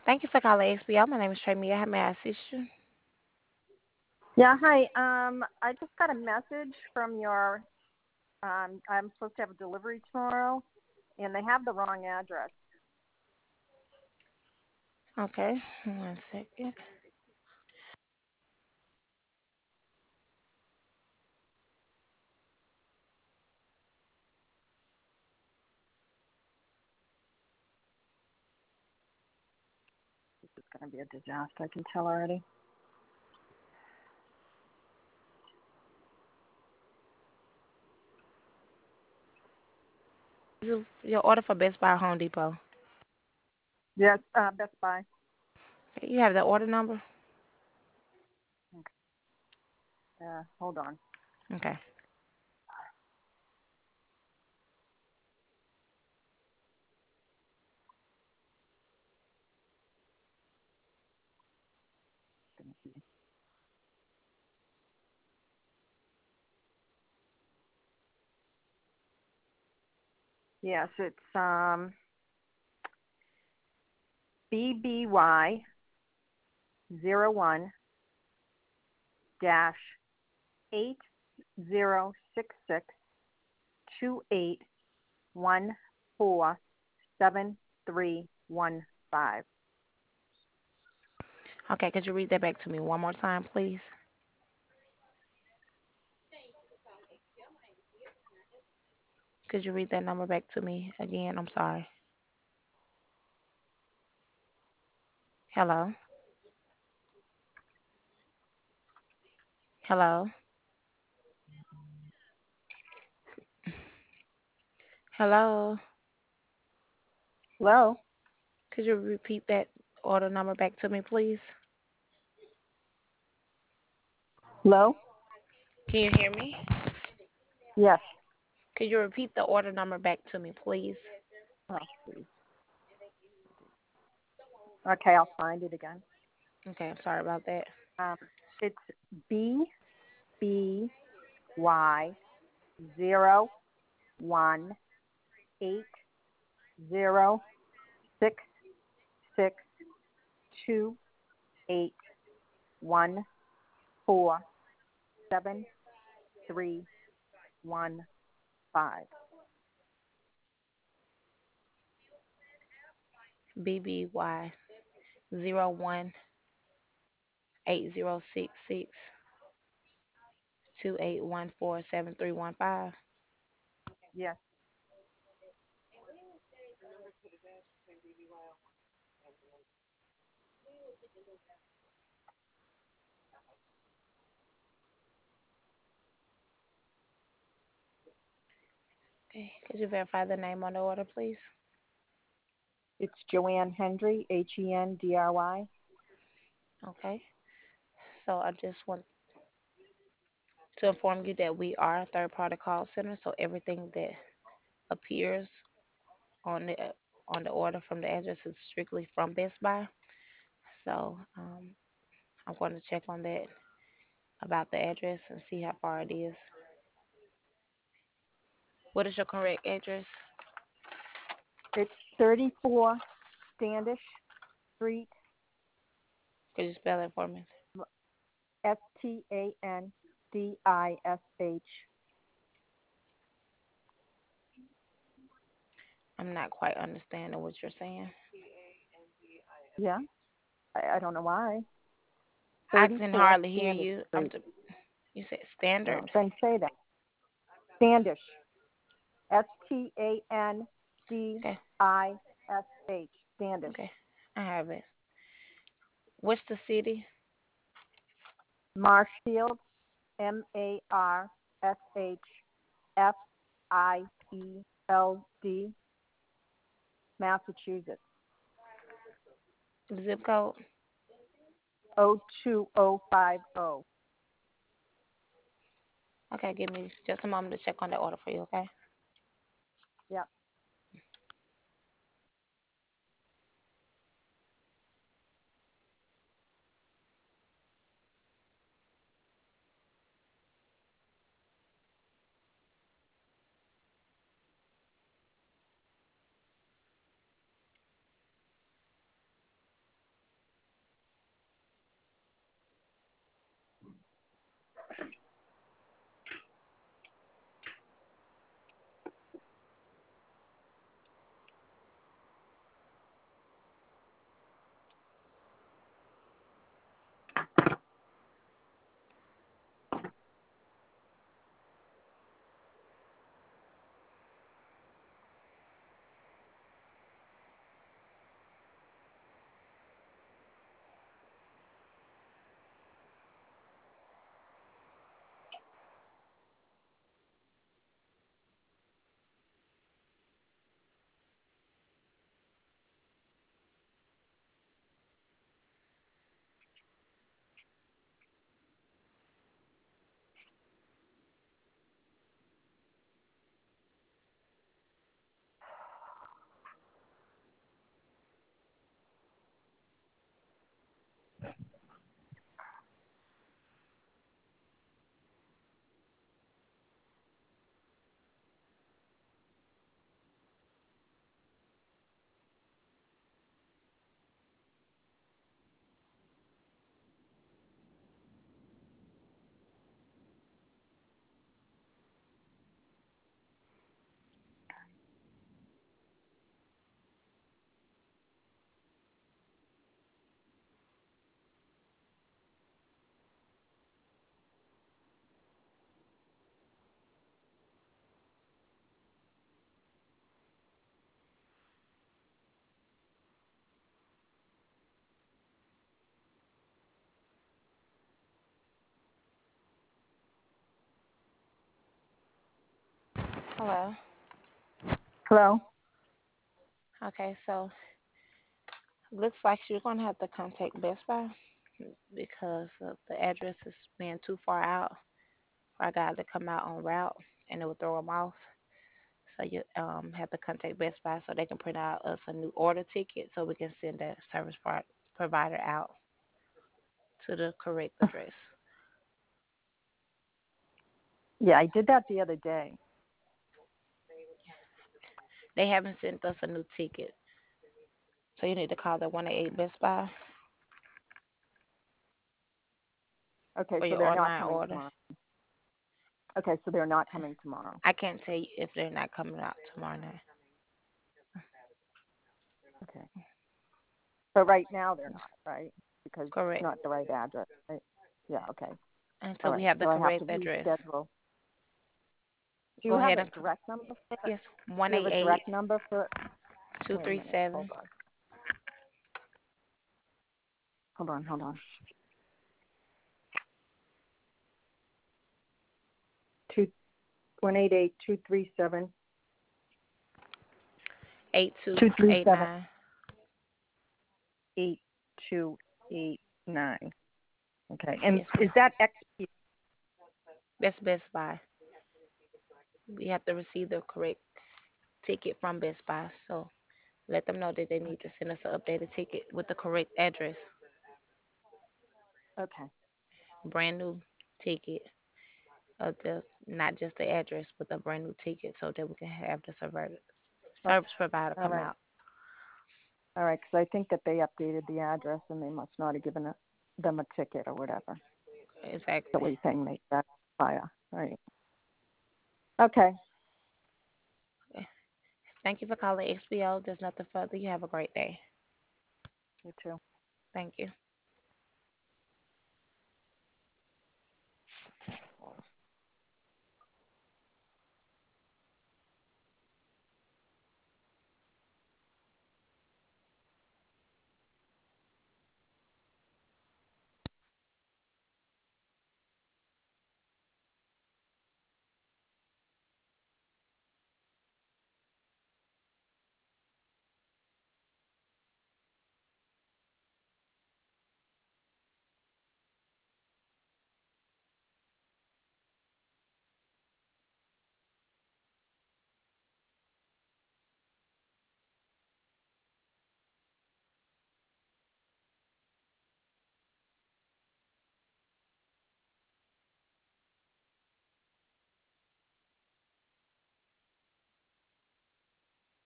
Thank you for calling XBL. My name is Trey Mia. How may I assist you? Yeah, hi. I just got a message from your. I'm supposed to have a delivery tomorrow, and they have the wrong address. Okay, one second. This is going to be a disaster. I can tell already. This is your order for Best Buy or Home Depot. Yes, Best Buy. Okay, you have the order number? Okay. Hold on. Okay. Yes, it's BBY 01-806628147315. Okay, could you read that back to me one more time, please? Could you read that number back to me again? I'm sorry. Hello? Hello? Hello? Hello. Could you repeat that order number back to me, please? Hello. Can you hear me? Yes. Could you repeat the order number back to me, please? Oh, please. Okay, I'll find it again. Okay, I'm sorry about that. Um, it's BBY 01-806628147315. BBY 01-806628147315. Yes. Okay, could you verify the name on the order, please? It's Joanne Hendry, Hendry. Okay. So I just want to inform you that we are a third-party call center, so everything that appears on the order from the address is strictly from Best Buy. So I'm going to check on that about the address and see how far it is. What is your correct address? It's 34 Standish Street, Could you spell it for me? Standish. I'm not quite understanding what you're saying. Yeah, I don't know why. I can 34 hardly hear Standish you. Street. You said standard. Oh, then say that. Standish. Standish. Okay, Standish. okay, I have it. What's the city? Marshfield. Marshfield. Massachusetts. Zip code? 02050. Okay, give me just a moment to check on the order for you, okay? Yep. Hello. Hello. Okay, so looks like you're gonna have to contact Best Buy because the address is being too far out for a guy to come out on route, and it will throw him off. So you have to contact Best Buy so they can print out us a new order ticket so we can send that provider out to the correct address. Yeah, I did that the other day. They haven't sent us a new ticket, so you need to call the 188 Best Buy Okay, for so your they're not online coming order. tomorrow. Okay, so they're not coming tomorrow. I can't tell you if they're not coming out tomorrow night. Okay. But right now they're not, right? Because it's Correct. not the right address, right? Yeah, okay. All Until we right. have the So I have to correct address. reschedule. Do Go you have ahead a and direct number for it? yes, Do you have a 188 direct number for it? Wait a minute. 237. Hold on, hold on. 188-237. 237 8289. 8289. Okay. And Yes, ma'am. is that XP? That's Best Buy. We have to receive the correct ticket from Best Buy. So let them know that they need to Okay. send us an updated ticket with the correct address. Okay. Brand new ticket of the not just the address, but the brand new ticket so that we can have the Okay. service provider All come right. out. All right. Because I think that they updated the address and they must not have given them a ticket or whatever. Exactly. Silly thing they got fire. Right. Okay. Okay. Thank you for calling XPO. There's nothing further. You have a great day. You too. Thank you.